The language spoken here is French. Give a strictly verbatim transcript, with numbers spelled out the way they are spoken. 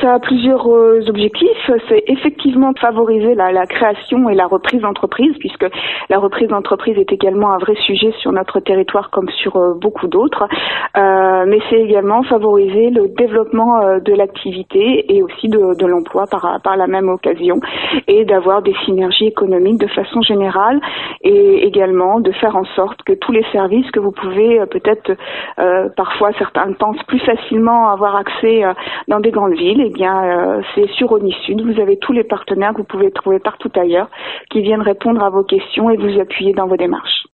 ça a plusieurs euh, objectifs. C'est effectivement de favoriser la, la création et la reprise d'entreprise, puisque la reprise d'entreprise est également un vrai sujet sur notre territoire comme sur euh, beaucoup d'autres. Euh, mais c'est également favoriser le développement euh, de l'activité et aussi de, de l'emploi par, par la même occasion, et d'avoir des synergies économiques de façon générale, et également de faire en sorte que tous les services que vous pouvez euh, peut-être euh, parfois certains pensent plus facilement avoir accès euh, dans des grandes villes, eh bien euh, c'est sur ONISUD, vous avez tous les partenaires que vous pouvez trouver partout ailleurs qui viennent répondre à vos questions et vous appuyer dans vos démarches.